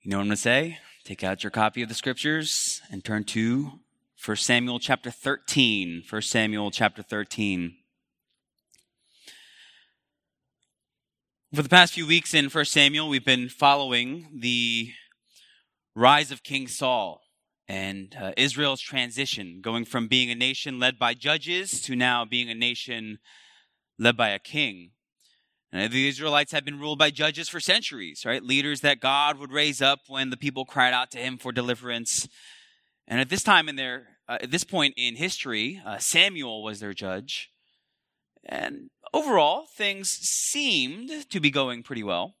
You know what I'm going to say? Take out your copy of the scriptures and turn to 1 Samuel chapter 13. 1 Samuel chapter 13. For the past few weeks in 1 Samuel, we've been following the rise of King Saul and Israel's transition, going from being a nation led by judges to now being a nation led by a king. The Israelites had been ruled by judges for centuries, right? Leaders that God would raise up when the people cried out to him for deliverance. And at this time at this point in history, Samuel was their judge. And overall, things seemed to be going pretty well.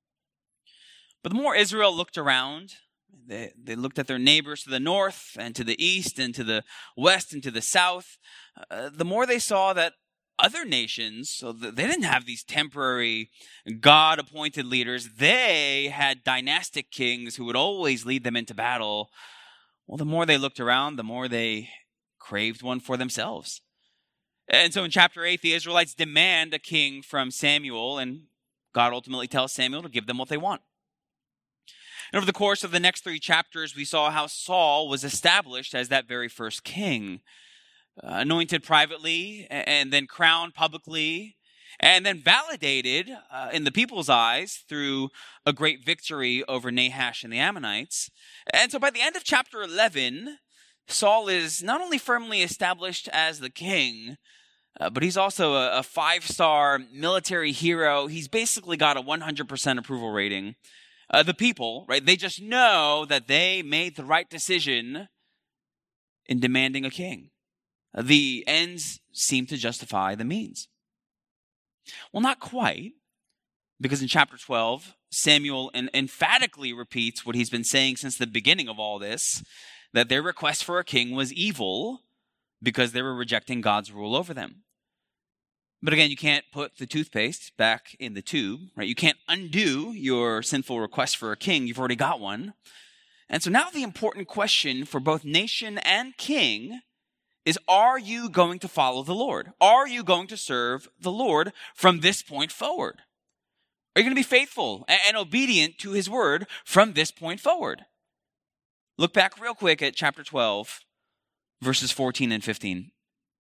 But the more Israel looked around, they looked at their neighbors to the north and to the east and to the west and to the south, the more they saw that other nations, so they didn't have these temporary God-appointed leaders. They had dynastic kings who would always lead them into battle. Well, the more they looked around, the more they craved one for themselves. And so in chapter 8, the Israelites demand a king from Samuel, and God ultimately tells Samuel to give them what they want. And over the course of the next 3 chapters, we saw how Saul was established as that very first king. Anointed privately, and then crowned publicly, and then validated in the people's eyes through a great victory over Nahash and the Ammonites. And so by the end of chapter 11, Saul is not only firmly established as the king, but he's also a 5-star military hero. He's basically got a 100% approval rating. The people, right, they just know that they made the right decision in demanding a king. The ends seem to justify the means. Well, not quite, because in chapter 12, Samuel emphatically repeats what he's been saying since the beginning of all this, that their request for a king was evil because they were rejecting God's rule over them. But again, you can't put the toothpaste back in the tube, right? You can't undo your sinful request for a king. You've already got one. And so now the important question for both nation and king is, are you going to follow the Lord? Are you going to serve the Lord from this point forward? Are you going to be faithful and obedient to his word from this point forward? Look back real quick at chapter 12, verses 14 and 15.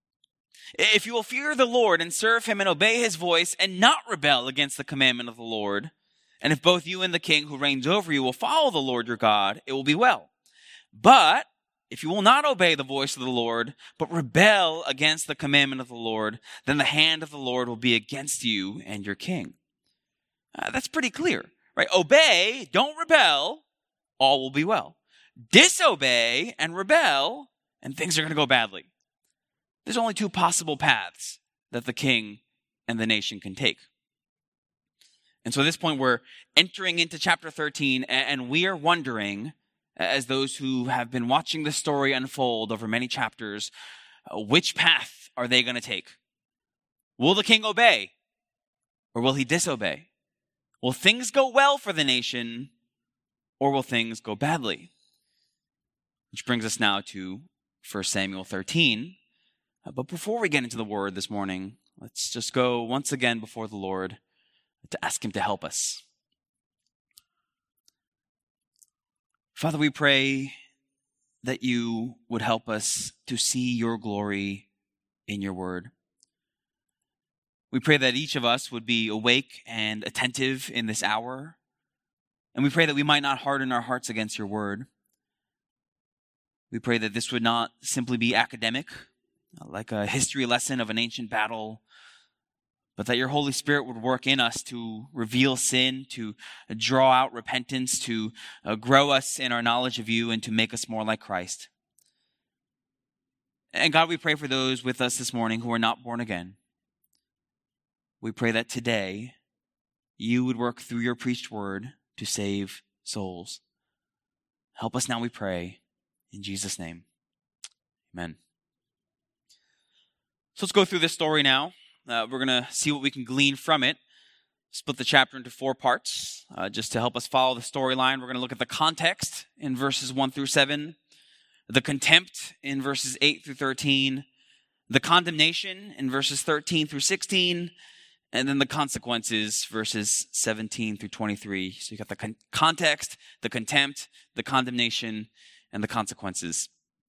If you will fear the Lord and serve him and obey his voice and not rebel against the commandment of the Lord, and if both you and the king who reigns over you will follow the Lord your God, it will be well. But if you will not obey the voice of the Lord, but rebel against the commandment of the Lord, then the hand of the Lord will be against you and your king. That's pretty clear, right? Obey, don't rebel, all will be well. Disobey and rebel, and things are going to go badly. There's only 2 possible paths that the king and the nation can take. And so at this point, we're entering into chapter 13, and we are wondering, as those who have been watching the story unfold over many chapters, which path are they going to take? Will the king obey, or will he disobey? Will things go well for the nation, or will things go badly? Which brings us now to 1 Samuel 13. But before we get into the word this morning, let's just go once again before the Lord to ask him to help us. Father, we pray that you would help us to see your glory in your word. We pray that each of us would be awake and attentive in this hour, and we pray that we might not harden our hearts against your word. We pray that this would not simply be academic, like a history lesson of an ancient battle, but that your Holy Spirit would work in us to reveal sin, to draw out repentance, to grow us in our knowledge of you, and to make us more like Christ. And God, we pray for those with us this morning who are not born again. We pray that today you would work through your preached word to save souls. Help us now, we pray, in Jesus' name. Amen. So let's go through this story now. We're going to see what we can glean from it. Split the chapter into 4 parts just to help us follow the storyline. We're going to look at the context in verses 1 through 7, the contempt in verses 8 through 13, the condemnation in verses 13 through 16, and then the consequences, verses 17 through 23. So you got the context, the contempt, the condemnation, and the consequences.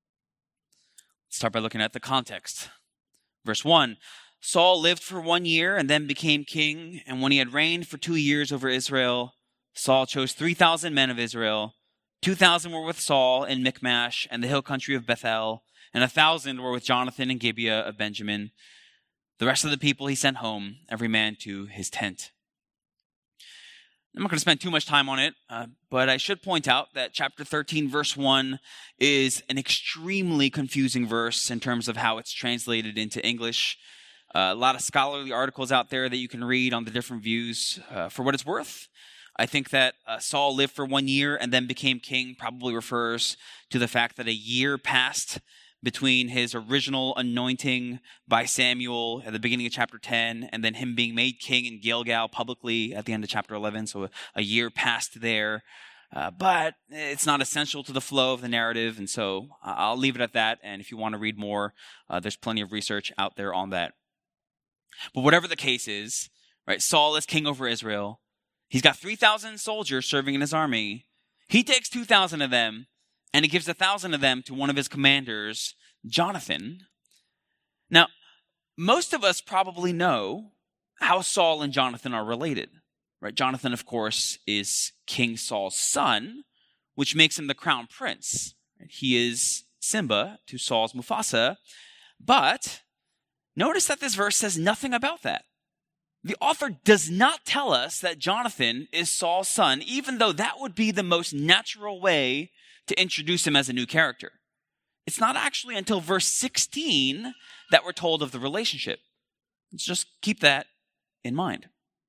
Let's start by looking at the context. Verse 1, Saul lived for 1 year and then became king, and when he had reigned for 2 years over Israel, Saul chose 3,000 men of Israel. 2,000 were with Saul in Michmash and the hill country of Bethel, and 1,000 were with Jonathan in Gibeah of Benjamin. The rest of the people he sent home, every man to his tent. I'm not going to spend too much time on it, but I should point out that chapter 13, verse 1 is an extremely confusing verse in terms of how it's translated into English. A lot of scholarly articles out there that you can read on the different views. For what it's worth, I think that Saul lived for 1 year and then became king probably refers to the fact that a year passed between his original anointing by Samuel at the beginning of chapter 10 and then him being made king in Gilgal publicly at the end of chapter 11. So a year passed there. But it's not essential to the flow of the narrative, and so I'll leave it at that. And if you want to read more, there's plenty of research out there on that. But whatever the case is, right? Saul is king over Israel. He's got 3,000 soldiers serving in his army. He takes 2,000 of them, and he gives 1,000 of them to one of his commanders, Jonathan. Now, most of us probably know how Saul and Jonathan are related, right? Jonathan, of course, is King Saul's son, which makes him the crown prince. He is Simba to Saul's Mufasa. But notice that this verse says nothing about that. The author does not tell us that Jonathan is Saul's son, even though that would be the most natural way to introduce him as a new character. It's not actually until verse 16 that we're told of the relationship. Let's just keep that in mind.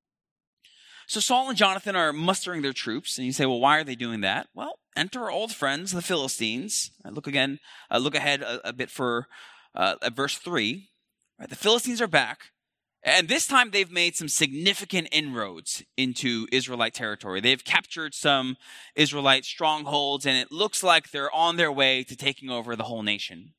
So Saul and Jonathan are mustering their troops, and you say, well, why are they doing that? Well, enter our old friends, the Philistines. Look ahead a bit for at verse 3. Right, the Philistines are back. And this time they've made some significant inroads into Israelite territory. They've captured some Israelite strongholds, and it looks like they're on their way to taking over the whole nation.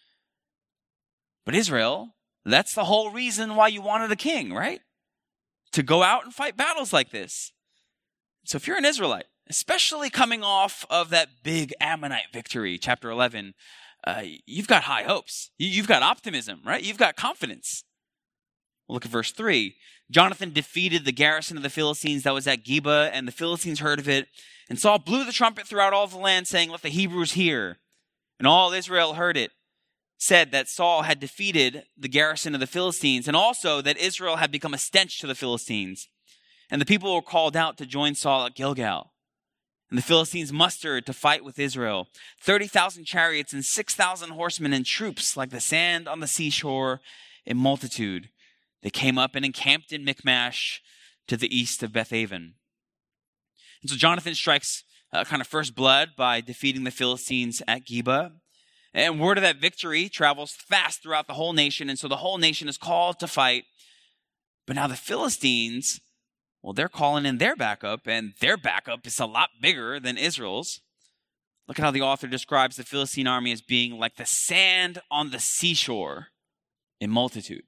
But Israel, that's the whole reason why you wanted a king, right? To go out and fight battles like this. So if you're an Israelite, especially coming off of that big Ammonite victory, chapter 11, you've got high hopes. You've got optimism, right? You've got confidence. Look at verse 3. Jonathan defeated the garrison of the Philistines that was at Geba, and the Philistines heard of it. And Saul blew the trumpet throughout all the land, saying, let the Hebrews hear. And all Israel heard it, said that Saul had defeated the garrison of the Philistines, and also that Israel had become a stench to the Philistines. And the people were called out to join Saul at Gilgal. And the Philistines mustered to fight with Israel, 30,000 chariots and 6,000 horsemen and troops like the sand on the seashore in multitude. They came up and encamped in Michmash to the east of Bethaven. And so Jonathan strikes kind of first blood by defeating the Philistines at Geba. And word of that victory travels fast throughout the whole nation. And so the whole nation is called to fight. But now the Philistines, well, they're calling in their backup, and their backup is a lot bigger than Israel's. Look at how the author describes the Philistine army as being like the sand on the seashore in multitude.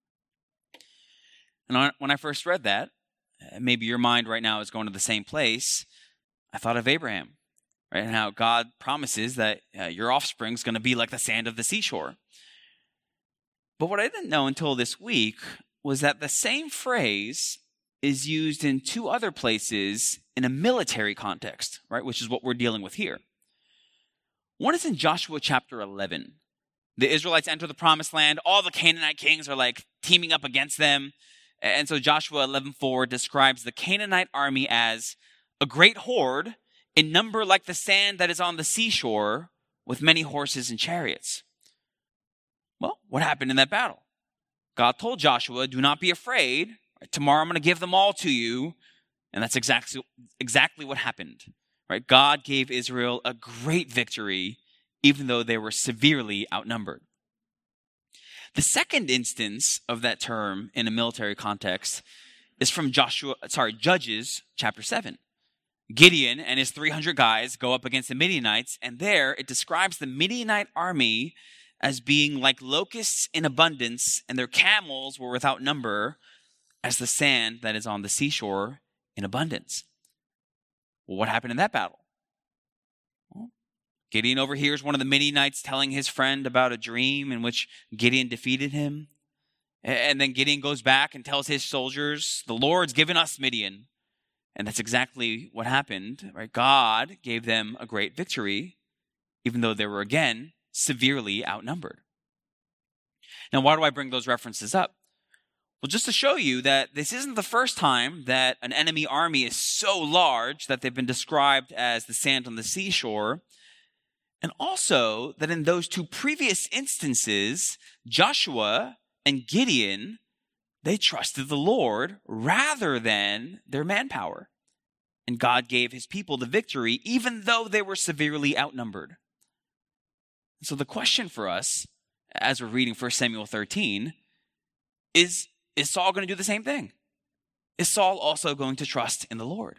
And when I first read that, maybe your mind right now is going to the same place. I thought of Abraham, right? And how God promises that your offspring is going to be like the sand of the seashore. But what I didn't know until this week was that the same phrase is used in two other places in a military context, right? Which is what we're dealing with here. One is in Joshua chapter 11. The Israelites enter the promised land. All the Canaanite kings are like teaming up against them. And so Joshua 11:4 describes the Canaanite army as a great horde in number like the sand that is on the seashore with many horses and chariots. Well, what happened in that battle? God told Joshua, do not be afraid. Tomorrow I'm going to give them all to you. And that's exactly what happened. Right? God gave Israel a great victory, even though they were severely outnumbered. The second instance of that term in a military context is from Judges chapter 7. Gideon and his 300 guys go up against the Midianites, and there it describes the Midianite army as being like locusts in abundance, and their camels were without number, as the sand that is on the seashore in abundance. Well, what happened in that battle? Well, Gideon overhears one of the Midianites telling his friend about a dream in which Gideon defeated him. And then Gideon goes back and tells his soldiers, the Lord's given us Midian. And that's exactly what happened, right? God gave them a great victory, even though they were again severely outnumbered. Now, why do I bring those references up? Well, just to show you that this isn't the first time that an enemy army is so large that they've been described as the sand on the seashore. And also that in those two previous instances, Joshua and Gideon, they trusted the Lord rather than their manpower. And God gave his people the victory, even though they were severely outnumbered. So the question for us, as we're reading 1 Samuel 13, is Saul going to do the same thing? Is Saul also going to trust in the Lord?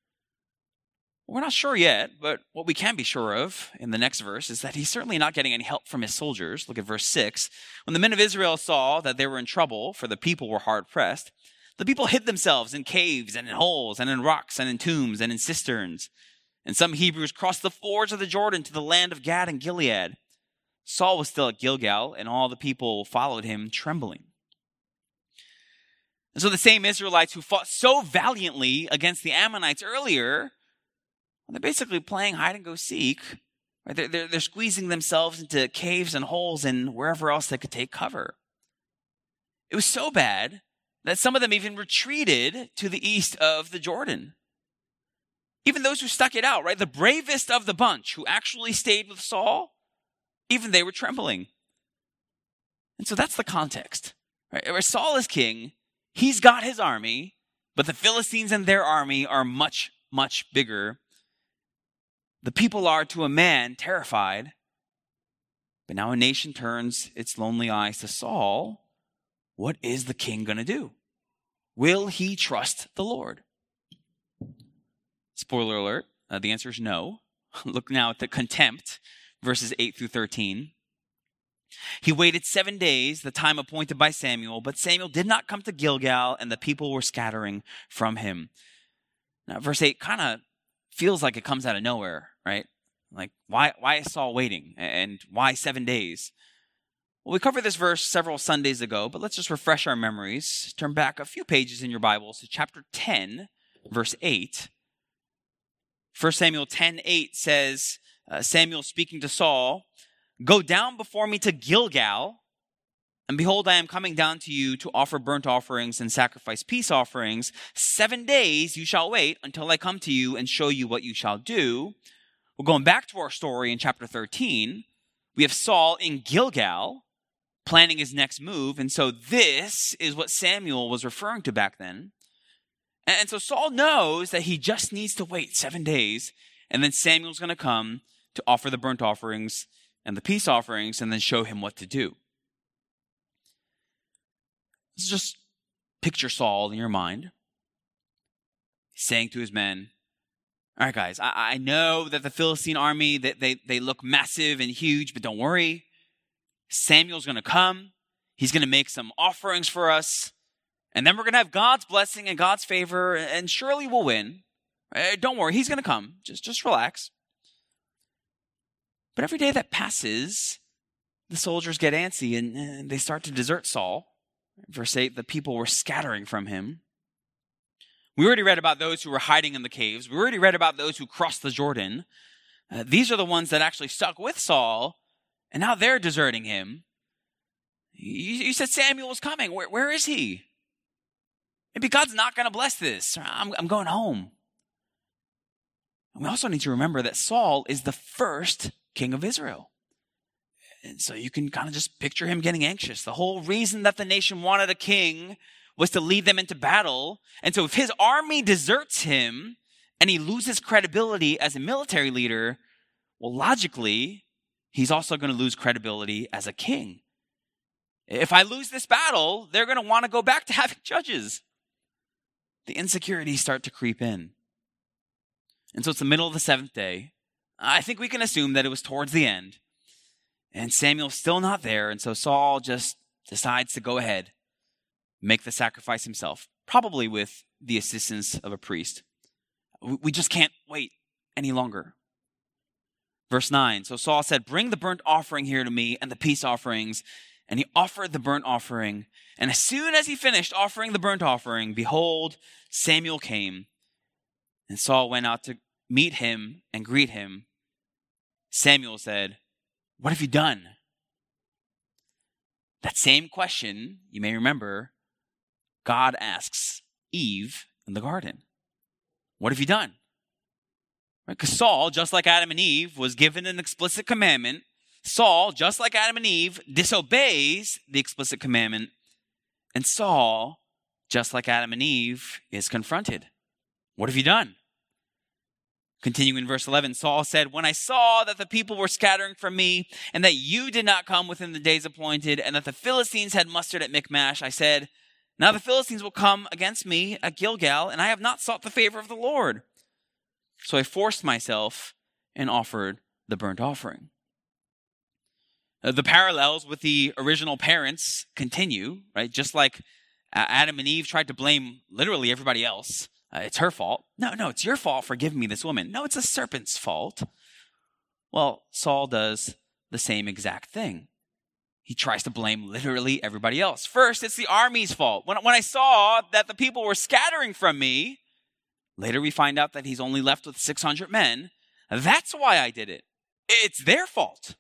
We're not sure yet, but what we can be sure of in the next verse is that he's certainly not getting any help from his soldiers. Look at verse 6. When the men of Israel saw that they were in trouble, for the people were hard pressed, the people hid themselves in caves and in holes and in rocks and in tombs and in cisterns. And some Hebrews crossed the fords of the Jordan to the land of Gad and Gilead. Saul was still at Gilgal, and all the people followed him trembling. And so the same Israelites who fought so valiantly against the Ammonites earlier, they're basically playing hide and go seek. Right? They're squeezing themselves into caves and holes and wherever else they could take cover. It was so bad that some of them even retreated to the east of the Jordan. Even those who stuck it out, right? The bravest of the bunch who actually stayed with Saul, even they were trembling. And so that's the context. Right? Where Saul is king, he's got his army, but the Philistines and their army are much, much bigger. The people are, to a man, terrified. But now a nation turns its lonely eyes to Saul. What is the king going to do? Will he trust the Lord? Spoiler alert, the answer is no. Look now at the contempt, verses 8 through 13. He waited 7 days, the time appointed by Samuel, but Samuel did not come to Gilgal, and the people were scattering from him. Now, verse 8 kind of feels like it comes out of nowhere, right? Like, why is Saul waiting? And why 7 days? Well, we covered this verse several Sundays ago, but let's just refresh our memories. Turn back a few pages in your Bibles to chapter 10, verse 8. 1 Samuel 10:8 says, Samuel speaking to Saul, "Go down before me to Gilgal, and behold, I am coming down to you to offer burnt offerings and sacrifice peace offerings. 7 days you shall wait until I come to you and show you what you shall do." We're going back to our story in chapter 13. We have Saul in Gilgal planning his next move. And so this is what Samuel was referring to back then. And so Saul knows that he just needs to wait 7 days. And then Samuel's going to come to offer the burnt offerings and the peace offerings and then show him what to do. Let's just picture Saul in your mind. He's saying to his men, "All right, guys, I know that the Philistine army, they look massive and huge, but don't worry. Samuel's going to come. He's going to make some offerings for us. And then we're going to have God's blessing and God's favor, and surely we'll win. Don't worry, he's going to come. Just relax." But every day that passes, the soldiers get antsy and they start to desert Saul. Verse 8, the people were scattering from him. We already read about those who were hiding in the caves. We already read about those who crossed the Jordan. These are the ones that actually stuck with Saul, and now they're deserting him. You said Samuel was coming. Where is he? Maybe God's not going to bless this. I'm going home. And we also need to remember that Saul is the first king of Israel. And so you can kind of just picture him getting anxious. The whole reason that the nation wanted a king was to lead them into battle. And so if his army deserts him and he loses credibility as a military leader, well, logically, he's also going to lose credibility as a king. If I lose this battle, they're going to want to go back to having judges. The insecurities start to creep in. And so it's the middle of the 7th day. I think we can assume that it was towards the end. And Samuel's still not there. And so Saul just decides to go ahead, make the sacrifice himself. probably with the assistance of a priest. We just can't wait any longer. Verse 9, so Saul said, bring the burnt offering here to me and the peace offerings. And he offered the burnt offering. And as soon as he finished offering the burnt offering, behold, Samuel came. And Saul went out to meet him and greet him. Samuel said, what have you done? That same question, you may remember, God asks Eve in the garden. What have you done? Because Saul, just like Adam and Eve, was given an explicit commandment. Saul, just like Adam and Eve, disobeys the explicit commandment. And Saul, just like Adam and Eve, is confronted. What have you done? Continuing in verse 11, Saul said, when I saw that the people were scattering from me, and that you did not come within the days appointed, and that the Philistines had mustered at Michmash, I said, now the Philistines will come against me at Gilgal, and I have not sought the favor of the Lord. So I forced myself and offered the burnt offering. The parallels with the original parents continue, right? Just like Adam and Eve tried to blame literally everybody else. It's her fault. No, it's your fault for giving me this woman. No, it's a serpent's fault. Well, Saul does the same exact thing. He tries to blame literally everybody else. First, it's the army's fault. When I saw that the people were scattering from me, later we find out that he's only left with 600 men. That's why I did it. It's their fault.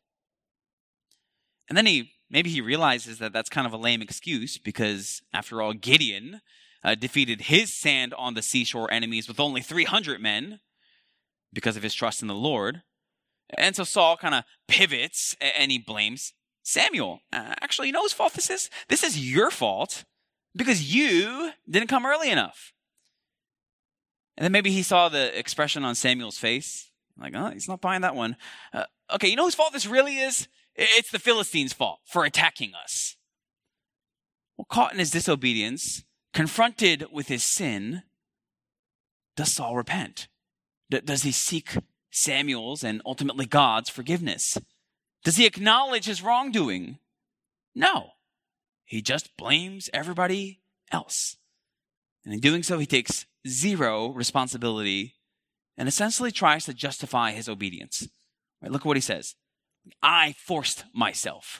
And then maybe he realizes that that's kind of a lame excuse because, after all, Gideon defeated his sand on the seashore enemies with only 300 men because of his trust in the Lord. And so Saul kind of pivots and he blames Samuel. Actually, you know whose fault this is? This is your fault because you didn't come early enough. And then maybe he saw the expression on Samuel's face. Like, oh, he's not buying that one. Okay, you know whose fault this really is? It's the Philistines' fault for attacking us. Well, caught in his disobedience, confronted with his sin, does Saul repent? Does he seek Samuel's and ultimately God's forgiveness? Does he acknowledge his wrongdoing? No. He just blames everybody else. And in doing so, he takes zero responsibility and essentially tries to justify his obedience. Right, look at what he says. I forced myself.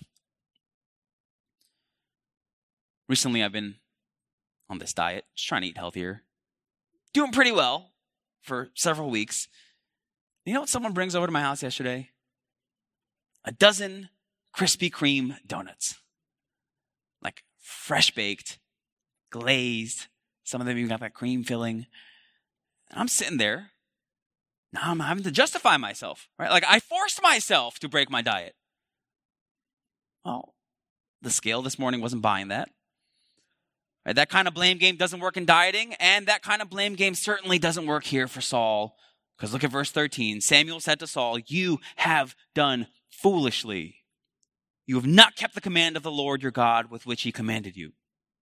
Recently, I've been on this diet, just trying to eat healthier. Doing pretty well for several weeks. You know what someone brings over to my house yesterday? A dozen Krispy Kreme donuts. Like fresh baked, glazed. Some of them even got that cream filling. And I'm sitting there. Now I'm having to justify myself, right? Like I forced myself to break my diet. Well, the scale this morning wasn't buying that. Right? That kind of blame game doesn't work in dieting, and that kind of blame game certainly doesn't work here for Saul. Because look at verse 13. Samuel said to Saul, you have done foolishly. You have not kept the command of the Lord your God with which he commanded you.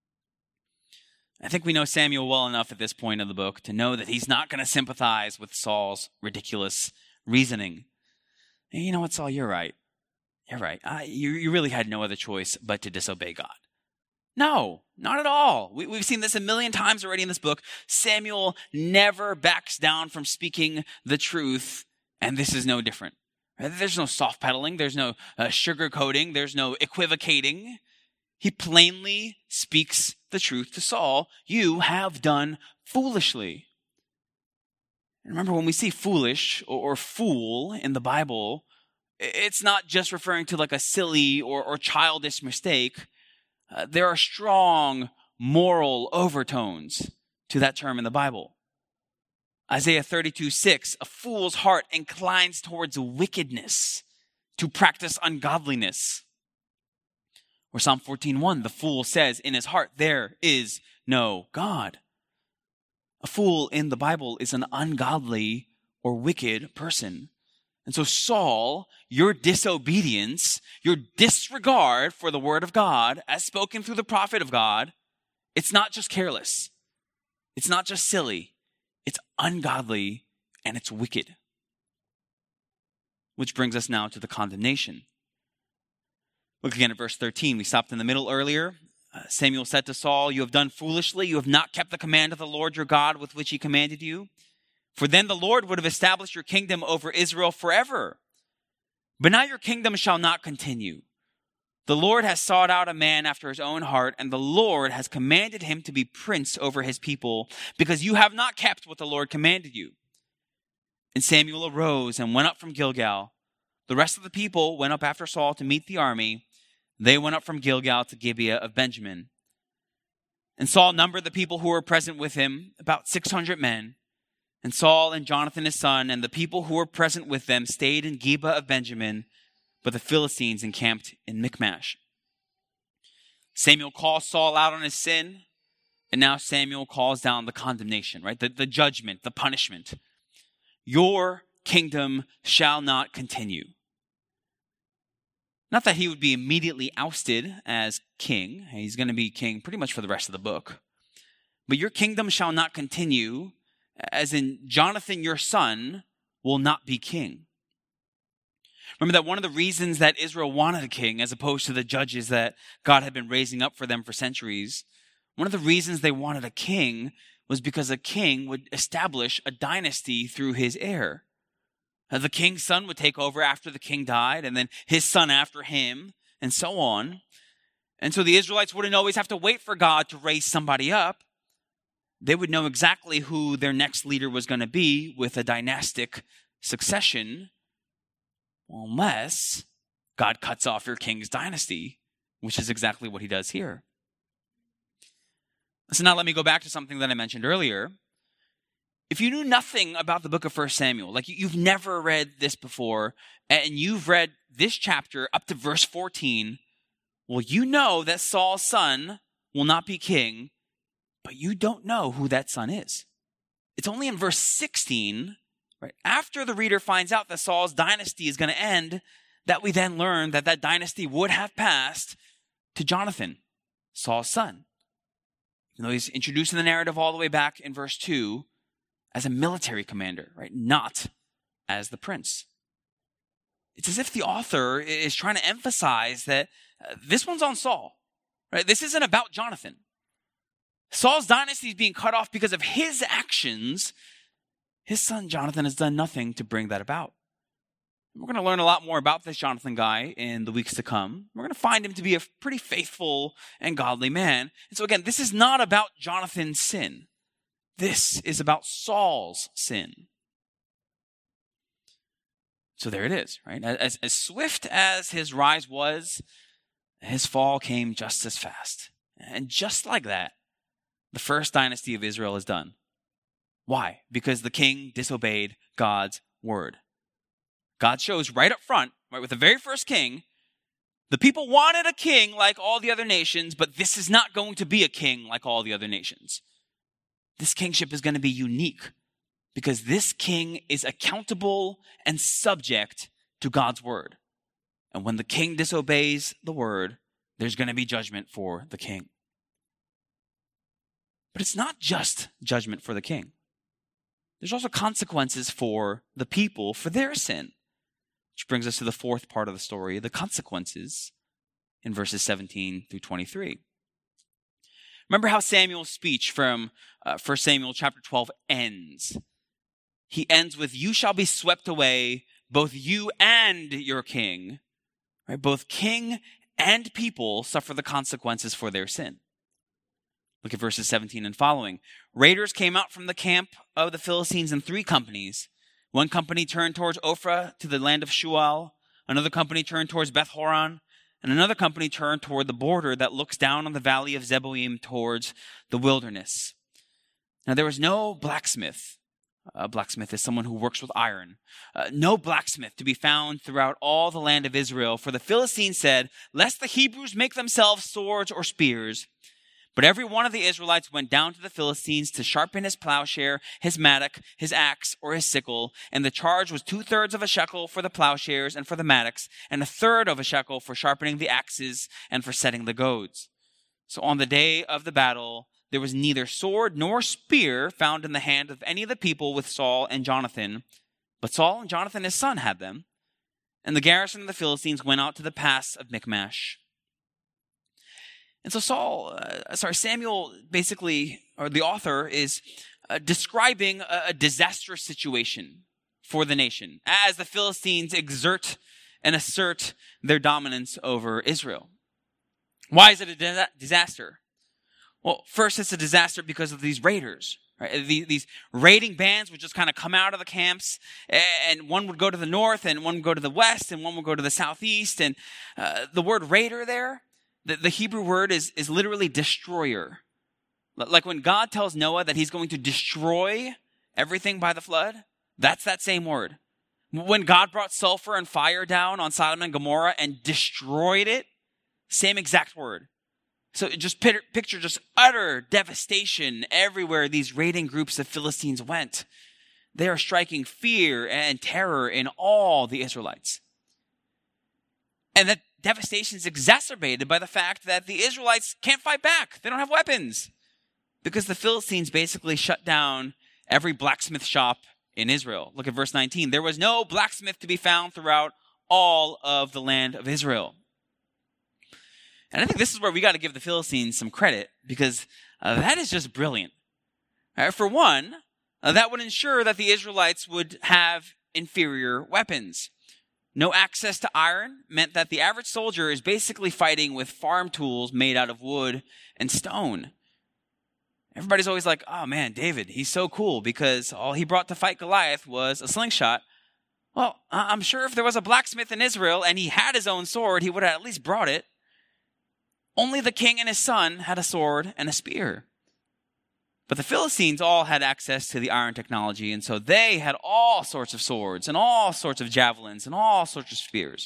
I think we know Samuel well enough at this point in the book to know that he's not going to sympathize with Saul's ridiculous reasoning. And you know what, Saul, you're right. You're right. You really had no other choice but to disobey God. No, not at all. We've seen this a million times already in this book. Samuel never backs down from speaking the truth, and this is no different. There's no soft pedaling. There's no sugarcoating. There's no equivocating. He plainly speaks the truth to Saul. You have done foolishly. And remember, when we see foolish or fool in the Bible, it's not just referring to like a silly or childish mistake. There are strong moral overtones to that term in the Bible. Isaiah 32:6, a fool's heart inclines towards wickedness to practice ungodliness. Or Psalm 14:1, the fool says in his heart, there is no God. A fool in the Bible is an ungodly or wicked person. And so Saul, your disobedience, your disregard for the word of God, as spoken through the prophet of God, it's not just careless. It's not just silly. It's ungodly and it's wicked. Which brings us now to the condemnation. Look again at verse 13. We stopped in the middle earlier. Samuel said to Saul, "You have done foolishly. You have not kept the command of the Lord your God with which he commanded you. For then the Lord would have established your kingdom over Israel forever. But now your kingdom shall not continue. The Lord has sought out a man after his own heart, and the Lord has commanded him to be prince over his people, because you have not kept what the Lord commanded you." And Samuel arose and went up from Gilgal. The rest of the people went up after Saul to meet the army. They went up from Gilgal to Gibeah of Benjamin. And Saul numbered the people who were present with him, about 600 men. And Saul and Jonathan his son and the people who were present with them stayed in Gibeah of Benjamin, but the Philistines encamped in Michmash. Samuel calls Saul out on his sin, and now Samuel calls down the condemnation, right? The judgment, the punishment. Your kingdom shall not continue. Not that he would be immediately ousted as king. He's going to be king pretty much for the rest of the book. But your kingdom shall not continue, as in Jonathan, your son, will not be king. Remember that one of the reasons that Israel wanted a king, as opposed to the judges that God had been raising up for them for centuries, one of the reasons they wanted a king was because a king would establish a dynasty through his heir. The king's son would take over after the king died, and then his son after him, and so on. And so the Israelites wouldn't always have to wait for God to raise somebody up. They would know exactly who their next leader was going to be with a dynastic succession, unless God cuts off your king's dynasty, which is exactly what he does here. So now let me go back to something that I mentioned earlier. If you knew nothing about the book of 1 Samuel, like you've never read this before, and you've read this chapter up to verse 14, well, you know that Saul's son will not be king, but you don't know who that son is. It's only in verse 16, right, after the reader finds out that Saul's dynasty is going to end, that we then learn that that dynasty would have passed to Jonathan, Saul's son. Even though he's introducing the narrative all the way back in verse 2, as a military commander, right? Not as the prince. It's as if the author is trying to emphasize that this one's on Saul, right? This isn't about Jonathan. Saul's dynasty is being cut off because of his actions. His son Jonathan has done nothing to bring that about. We're going to learn a lot more about this Jonathan guy in the weeks to come. We're going to find him to be a pretty faithful and godly man. And so again, this is not about Jonathan's sin. This is about Saul's sin. So there it is, right? As swift as his rise was, his fall came just as fast. And just like that, the first dynasty of Israel is done. Why? Because the king disobeyed God's word. God shows right up front, right, with the very first king, the people wanted a king like all the other nations, but this is not going to be a king like all the other nations. This kingship is going to be unique because this king is accountable and subject to God's word. And when the king disobeys the word, there's going to be judgment for the king. But it's not just judgment for the king. There's also consequences for the people for their sin. Which brings us to the fourth part of the story, the consequences in verses 17 through 23. Remember how Samuel's speech from 1 Samuel chapter 12 ends. He ends with, "You shall be swept away, both you and your king." Right? Both king and people suffer the consequences for their sin. Look at verses 17 and following. "Raiders came out from the camp of the Philistines in 3 companies. One company turned towards Ophrah to the land of Shual. Another company turned towards Beth-horon. And another company turned toward the border that looks down on the valley of Zeboim towards the wilderness. Now there was no blacksmith. A blacksmith is someone who works with iron. No blacksmith to be found throughout all the land of Israel. For the Philistines said, 'Lest the Hebrews make themselves swords or spears.' But every one of the Israelites went down to the Philistines to sharpen his plowshare, his mattock, his axe, or his sickle. And the charge was 2/3 of a shekel for the plowshares and for the mattocks, and 1/3 of a shekel for sharpening the axes and for setting the goads. So on the day of the battle, there was neither sword nor spear found in the hand of any of the people with Saul and Jonathan. But Saul and Jonathan his son had them. And the garrison of the Philistines went out to the pass of Michmash." And so Samuel basically, or the author, is describing a disastrous situation for the nation as the Philistines exert and assert their dominance over Israel. Why is it a disaster? Well, first it's a disaster because of these raiders. Right? These raiding bands would just kind of come out of the camps, and one would go to the north, and one would go to the west, and one would go to the southeast. And the word raider there, the Hebrew word is literally destroyer. Like when God tells Noah that he's going to destroy everything by the flood, that's that same word. When God brought sulfur and fire down on Sodom and Gomorrah and destroyed it, same exact word. So just picture just utter devastation everywhere these raiding groups of Philistines went. They are striking fear and terror in all the Israelites. And that devastation is exacerbated by the fact that the Israelites can't fight back. They don't have weapons. Because the Philistines basically shut down every blacksmith shop in Israel. Look at verse 19. There was no blacksmith to be found throughout all of the land of Israel. And I think this is where we got to give the Philistines some credit, because that is just brilliant. For one, that would ensure that the Israelites would have inferior weapons. No access to iron meant that the average soldier is basically fighting with farm tools made out of wood and stone. Everybody's always like, oh man, David, he's so cool because all he brought to fight Goliath was a slingshot. Well, I'm sure if there was a blacksmith in Israel and he had his own sword, he would have at least brought it. Only the king and his son had a sword and a spear. But the Philistines all had access to the iron technology, and so they had all sorts of swords and all sorts of javelins and all sorts of spears.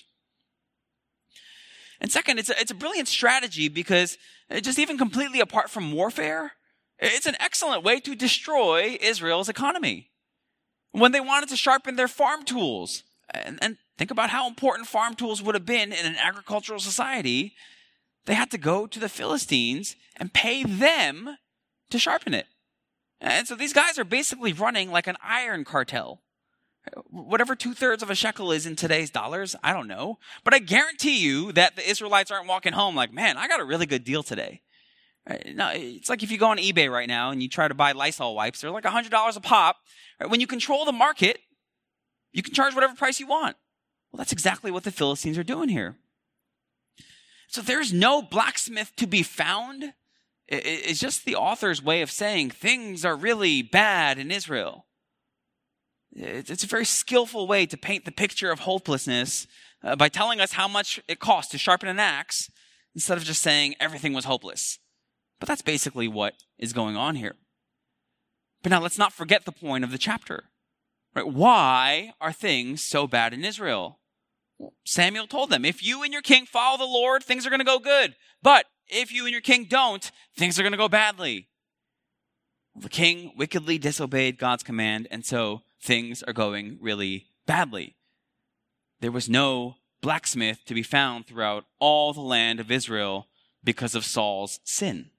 And second, it's a brilliant strategy because just even completely apart from warfare, it's an excellent way to destroy Israel's economy. When they wanted to sharpen their farm tools, and think about how important farm tools would have been in an agricultural society, they had to go to the Philistines and pay them to sharpen it. And so these guys are basically running like an iron cartel. Whatever 2/3 of a shekel is in today's dollars, I don't know. But I guarantee you that the Israelites aren't walking home like, man, I got a really good deal today. Right? No, it's like if you go on eBay right now and you try to buy Lysol wipes, they're like $100 a pop. Right? When you control the market, you can charge whatever price you want. Well, that's exactly what the Philistines are doing here. So there's no blacksmith to be found. It's just the author's way of saying things are really bad in Israel. It's a very skillful way to paint the picture of hopelessness by telling us how much it costs to sharpen an axe instead of just saying everything was hopeless. But that's basically what is going on here. But now let's not forget the point of the chapter. Right? Why are things so bad in Israel? Well, Samuel told them, if you and your king follow the Lord, things are going to go good. But if you and your king don't, things are going to go badly. Well, the king wickedly disobeyed God's command, and so things are going really badly. There was no blacksmith to be found throughout all the land of Israel because of Saul's sin.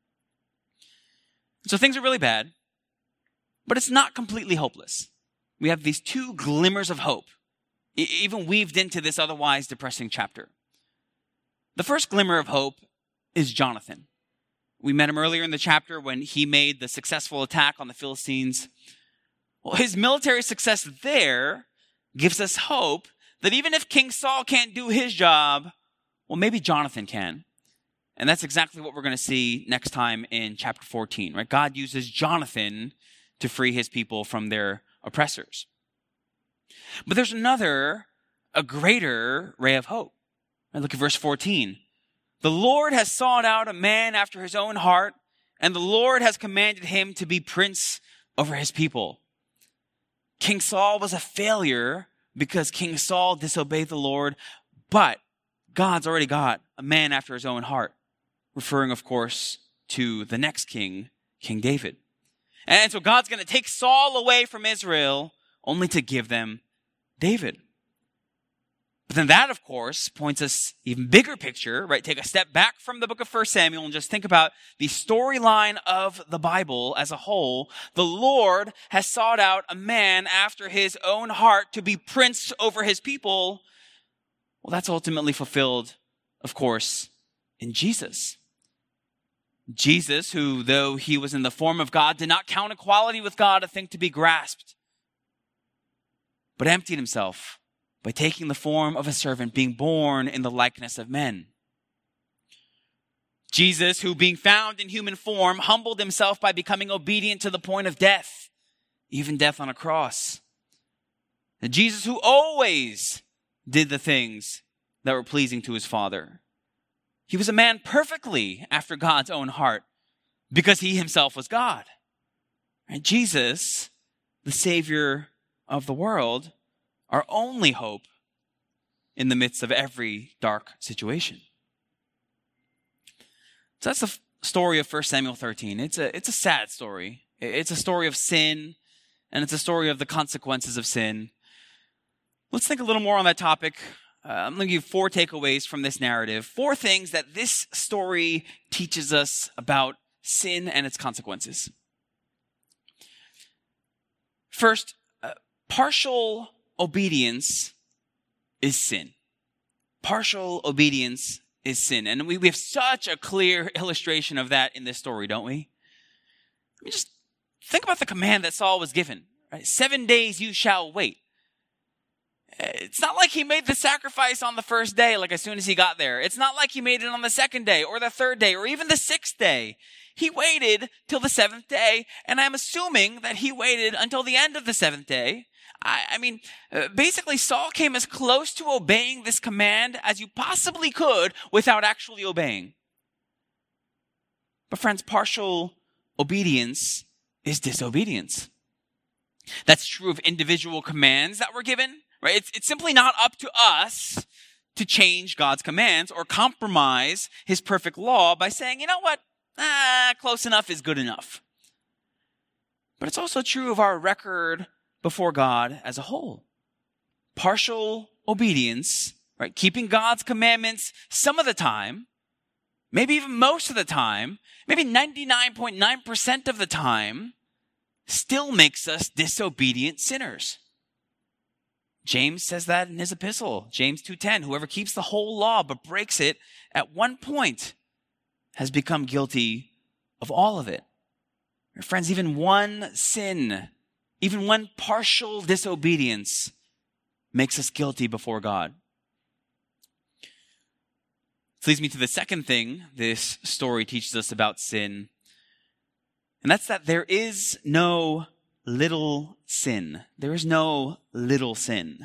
So things are really bad, but it's not completely hopeless. We have these two glimmers of hope, even weaved into this otherwise depressing chapter. The first glimmer of hope is Jonathan. We met him earlier in the chapter when he made the successful attack on the Philistines. Well, his military success there gives us hope that even if King Saul can't do his job, well, maybe Jonathan can. And that's exactly what we're going to see next time in chapter 14, right? God uses Jonathan to free his people from their oppressors. But there's a greater ray of hope. Right, look at verse 14. The Lord has sought out a man after his own heart, and the Lord has commanded him to be prince over his people. King Saul was a failure because King Saul disobeyed the Lord, but God's already got a man after his own heart, referring, of course, to the next king, King David. And so God's going to take Saul away from Israel only to give them David. But then that, of course, points us even bigger picture, right? Take a step back from the book of 1 Samuel and just think about the storyline of the Bible as a whole. The Lord has sought out a man after his own heart to be prince over his people. Well, that's ultimately fulfilled, of course, in Jesus. Jesus, who, though he was in the form of God, did not count equality with God a thing to be grasped, but emptied himself by taking the form of a servant, being born in the likeness of men. Jesus, who being found in human form, humbled himself by becoming obedient to the point of death, even death on a cross. And Jesus, who always did the things that were pleasing to his Father. He was a man perfectly after God's own heart because he himself was God. And Jesus, the Savior of the world, our only hope in the midst of every dark situation. So that's the story of 1 Samuel 13. It's a sad story. It's a story of sin, and it's a story of the consequences of sin. Let's think a little more on that topic. I'm going to give 4 takeaways from this narrative. 4 things that this story teaches us about sin and its consequences. First, partial obedience is sin. Partial obedience is sin. And we have such a clear illustration of that in this story, don't we? I mean, just think about the command that Saul was given. Right? 7 days you shall wait. It's not like he made the sacrifice on the first day, like as soon as he got there. It's not like he made it on the second day or the third day or even the 6th day. He waited till the 7th day, and I'm assuming that he waited until the end of the 7th day. Basically, Saul came as close to obeying this command as you possibly could without actually obeying. But friends, partial obedience is disobedience. That's true of individual commands that were given. Right? It's simply not up to us to change God's commands or compromise his perfect law by saying, you know what, close enough is good enough. But it's also true of our record before God as a whole. Partial obedience, right? Keeping God's commandments some of the time, maybe even most of the time, maybe 99.9% of the time, still makes us disobedient sinners. James says that in his epistle, James 2:10, whoever keeps the whole law but breaks it at one point has become guilty of all of it. Friends, even one sin, even one partial disobedience makes us guilty before God. This leads me to the second thing this story teaches us about sin, and that's that there is no little sin. There is no little sin.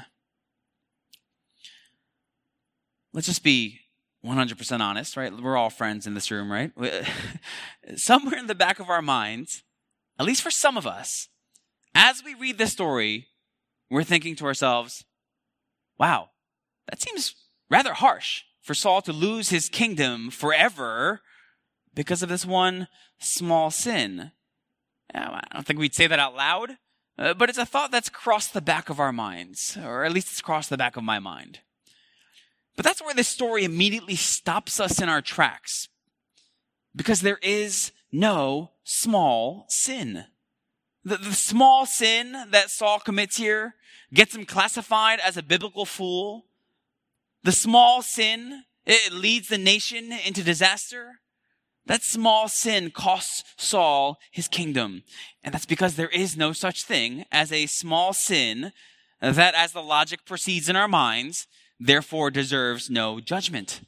Let's just be 100% honest, right? We're all friends in this room, right? Somewhere in the back of our minds, at least for some of us, as we read this story, we're thinking to ourselves, wow, that seems rather harsh for Saul to lose his kingdom forever because of this one small sin. I don't think we'd say that out loud, but it's a thought that's crossed the back of our minds, or at least it's crossed the back of my mind. But that's where this story immediately stops us in our tracks, because there is no small sin. The small sin that Saul commits here gets him classified as a biblical fool. The small sin, it leads the nation into disaster. That small sin costs Saul his kingdom. And that's because there is no such thing as a small sin that, as the logic proceeds in our minds, therefore deserves no judgment.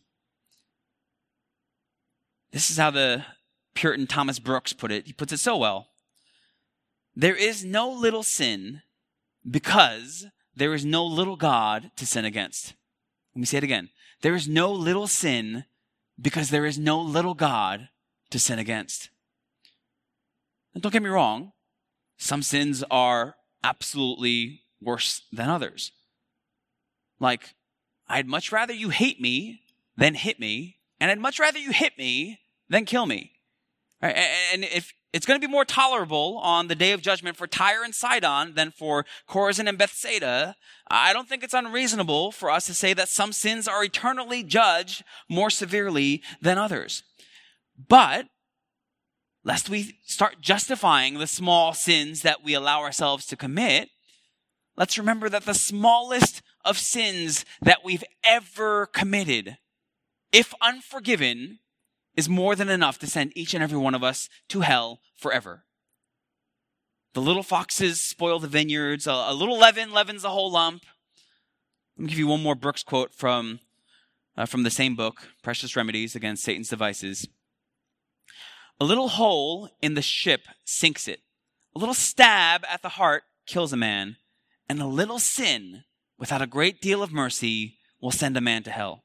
This is how the Puritan Thomas Brooks put it. He puts it so well. There is no little sin because there is no little God to sin against. Let me say it again. There is no little sin because there is no little God to sin against. And don't get me wrong, some sins are absolutely worse than others. Like, I'd much rather you hate me than hit me, and I'd much rather you hit me than kill me. Right? And if it's going to be more tolerable on the day of judgment for Tyre and Sidon than for Chorazin and Bethsaida, I don't think it's unreasonable for us to say that some sins are eternally judged more severely than others. But, lest we start justifying the small sins that we allow ourselves to commit, let's remember that the smallest of sins that we've ever committed, if unforgiven, is more than enough to send each and every one of us to hell forever. The little foxes spoil the vineyards. A little leaven leavens the whole lump. Let me give you one more Brooks quote from the same book, Precious Remedies Against Satan's Devices. A little hole in the ship sinks it. A little stab at the heart kills a man. And a little sin, without a great deal of mercy, will send a man to hell.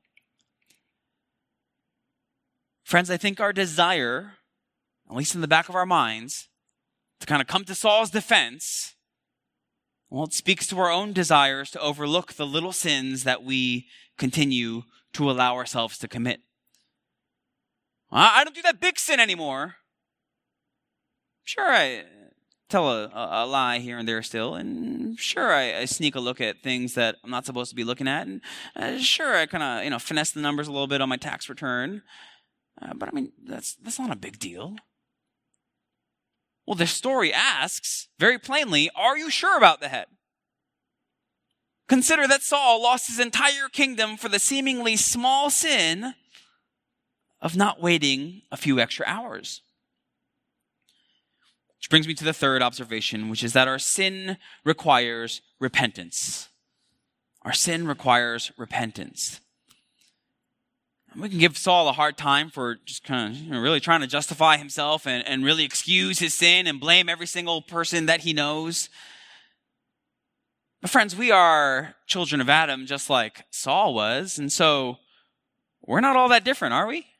Friends, I think our desire, at least in the back of our minds, to kind of come to Saul's defense, well, it speaks to our own desires to overlook the little sins that we continue to allow ourselves to commit. I don't do that big sin anymore. Sure, I tell a lie here and there still, and sure, I sneak a look at things that I'm not supposed to be looking at, and sure, I kind of finesse the numbers a little bit on my tax return, but I mean, that's not a big deal. Well, the story asks, very plainly, are you sure about the head? Consider that Saul lost his entire kingdom for the seemingly small sin of not waiting a few extra hours. Which brings me to the third observation, which is that our sin requires repentance. Our sin requires repentance. And we can give Saul a hard time for just kind of really trying to justify himself and really excuse his sin and blame every single person that he knows. But friends, we are children of Adam just like Saul was, and so we're not all that different, are we?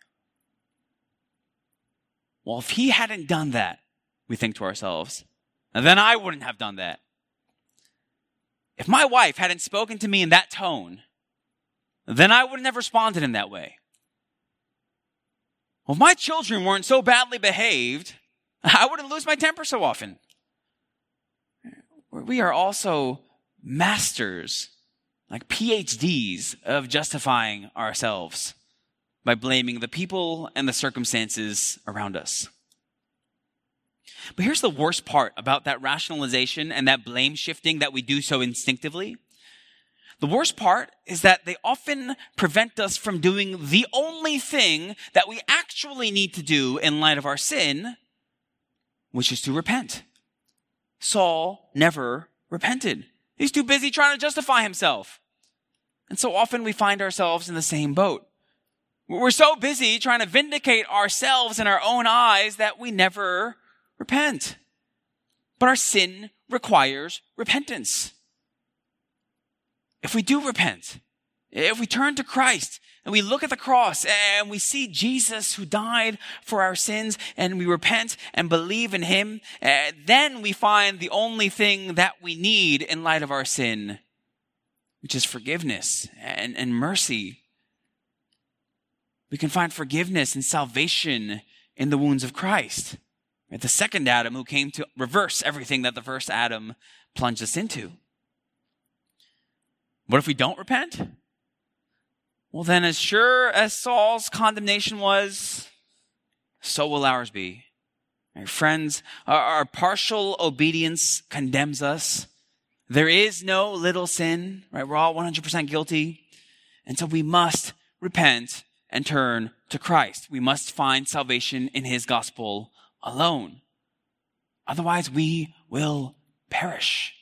Well, if he hadn't done that, we think to ourselves, then I wouldn't have done that. If my wife hadn't spoken to me in that tone, then I wouldn't have responded in that way. Well, if my children weren't so badly behaved, I wouldn't lose my temper so often. We are also masters, like PhDs, of justifying ourselves by blaming the people and the circumstances around us. But here's the worst part about that rationalization and that blame shifting that we do so instinctively. The worst part is that they often prevent us from doing the only thing that we actually need to do in light of our sin, which is to repent. Saul never repented. He's too busy trying to justify himself. And so often we find ourselves in the same boat. We're so busy trying to vindicate ourselves in our own eyes that we never repent. But our sin requires repentance. If we do repent, if we turn to Christ and we look at the cross and we see Jesus who died for our sins and we repent and believe in him, then we find the only thing that we need in light of our sin, which is forgiveness and mercy. We can find forgiveness and salvation in the wounds of Christ. The second Adam who came to reverse everything that the first Adam plunged us into. What if we don't repent? Well, then as sure as Saul's condemnation was, so will ours be. Right, friends, our partial obedience condemns us. There is no little sin, right? We're all 100% guilty. And so we must repent and turn to Christ. We must find salvation in his gospel alone. Otherwise, we will perish.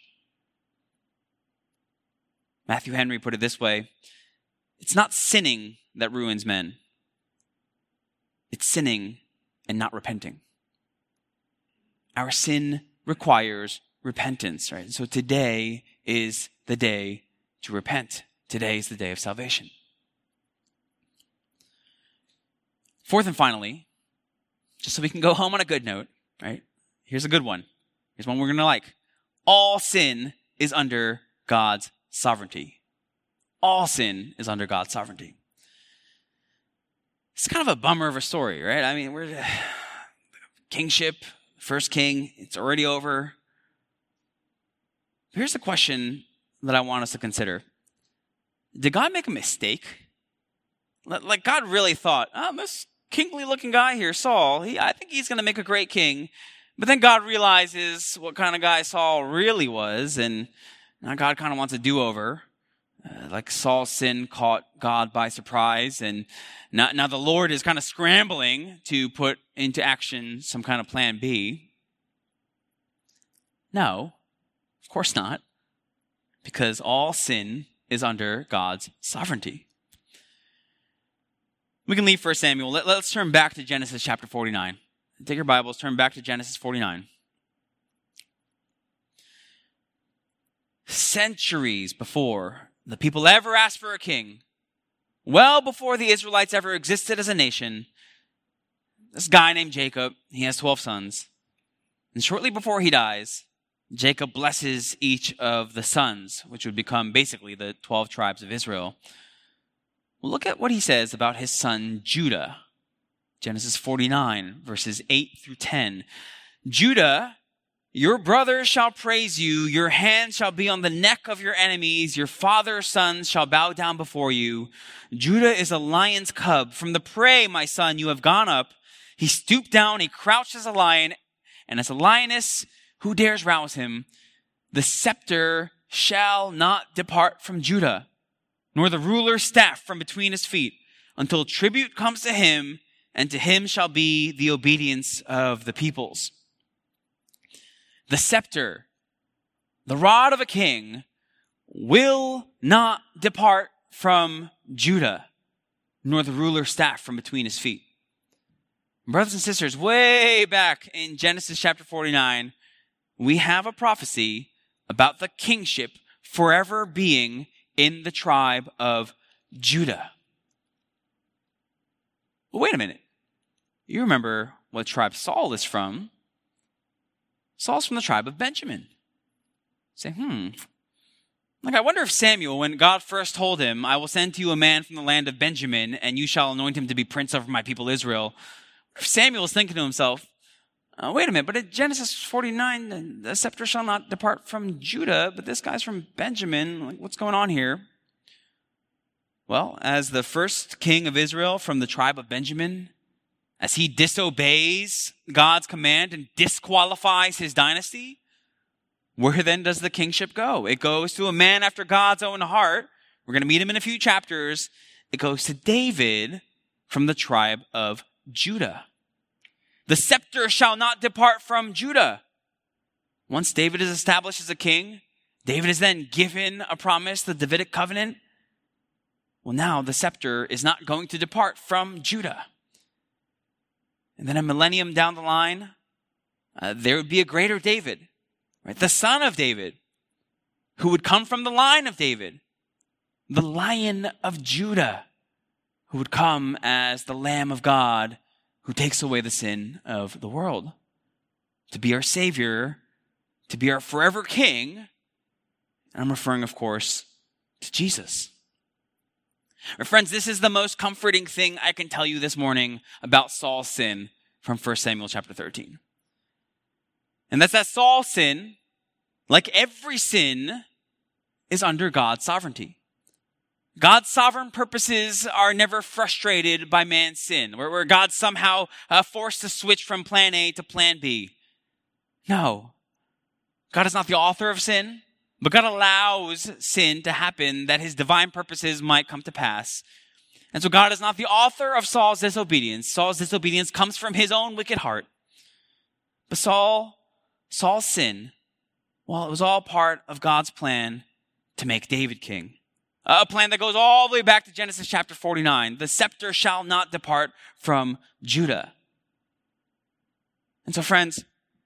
Matthew Henry put it this way: it's not sinning that ruins men. It's sinning and not repenting. Our sin requires repentance, right? So today is the day to repent. Today is the day of salvation. Fourth and finally, just so we can go home on a good note, right? Here's a good one. Here's one we're going to like. All sin is under God's sovereignty. All sin is under God's sovereignty. It's kind of a bummer of a story, right? I mean, we're kingship, first king, it's already over. Here's the question that I want us to consider. Did God make a mistake? Like God really thought, this kingly looking guy here, Saul, I think he's going to make a great king. But then God realizes what kind of guy Saul really was, and now God kind of wants a do-over. Like Saul's sin caught God by surprise, and now the Lord is kind of scrambling to put into action some kind of plan B. No, of course not, because all sin is under God's sovereignty. We can leave 1 Samuel. Let's turn back to Genesis chapter 49. Take your Bibles, turn back to Genesis 49. Centuries before the people ever asked for a king, well before the Israelites ever existed as a nation, this guy named Jacob, he has 12 sons. And shortly before he dies, Jacob blesses each of the sons, which would become basically the 12 tribes of Israel. Well, look at what he says about his son Judah. Genesis 49, verses 8 through 10. Judah, your brothers shall praise you. Your hand shall be on the neck of your enemies. Your father's sons shall bow down before you. Judah is a lion's cub. From the prey, my son, you have gone up. He stooped down. He crouched as a lion. And as a lioness, who dares rouse him? The scepter shall not depart from Judah, nor the ruler's staff from between his feet, until tribute comes to him, and to him shall be the obedience of the peoples. The scepter, the rod of a king, will not depart from Judah, nor the ruler's staff from between his feet. Brothers and sisters, way back in Genesis chapter 49, we have a prophecy about the kingship forever being in the tribe of Judah. Well, wait a minute. You remember what tribe Saul is from. Saul's from the tribe of Benjamin. Say, I wonder if Samuel, when God first told him, I will send to you a man from the land of Benjamin, and you shall anoint him to be prince over my people Israel. If Samuel is thinking to himself, wait a minute, but in Genesis 49, the scepter shall not depart from Judah, but this guy's from Benjamin. What's going on here? Well, as the first king of Israel from the tribe of Benjamin, as he disobeys God's command and disqualifies his dynasty, where then does the kingship go? It goes to a man after God's own heart. We're going to meet him in a few chapters. It goes to David from the tribe of Judah. The scepter shall not depart from Judah. Once David is established as a king, David is then given a promise, the Davidic covenant. Well, now the scepter is not going to depart from Judah. And then a millennium down the line, there would be a greater David, right? The son of David, who would come from the line of David, the Lion of Judah, who would come as the Lamb of God, who takes away the sin of the world, to be our Savior, to be our forever King. And I'm referring, of course, to Jesus. My friends, this is the most comforting thing I can tell you this morning about Saul's sin from 1 Samuel chapter 13. And that's that Saul's sin, like every sin, is under God's sovereignty. God's sovereign purposes are never frustrated by man's sin, where God's somehow forced to switch from plan A to plan B. No. God is not the author of sin, but God allows sin to happen that his divine purposes might come to pass. And so God is not the author of Saul's disobedience. Saul's disobedience comes from his own wicked heart. But Saul's sin, well, it was all part of God's plan to make David king. A plan that goes all the way back to Genesis chapter 49. The scepter shall not depart from Judah. And so, friends,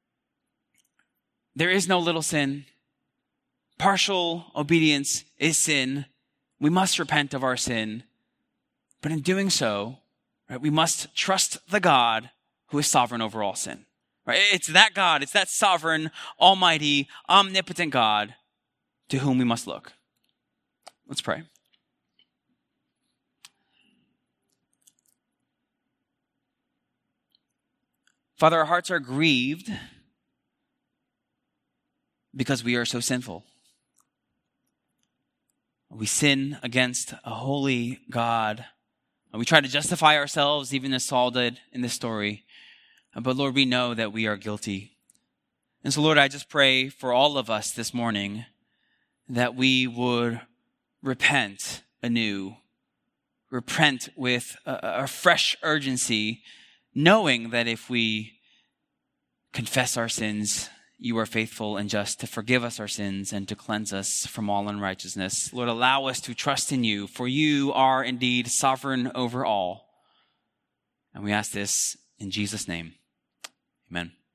there is no little sin. Partial obedience is sin. We must repent of our sin. But in doing so, right, we must trust the God who is sovereign over all sin. Right? It's that God, it's that sovereign, almighty, omnipotent God to whom we must look. Let's pray. Father, our hearts are grieved because we are so sinful. We sin against a holy God. We try to justify ourselves, even as Saul did in this story. But Lord, we know that we are guilty. And so, Lord, I just pray for all of us this morning that we would repent anew. Repent with a fresh urgency, knowing that if we confess our sins, you are faithful and just to forgive us our sins and to cleanse us from all unrighteousness. Lord, allow us to trust in you, for you are indeed sovereign over all. And we ask this in Jesus' name. Amen.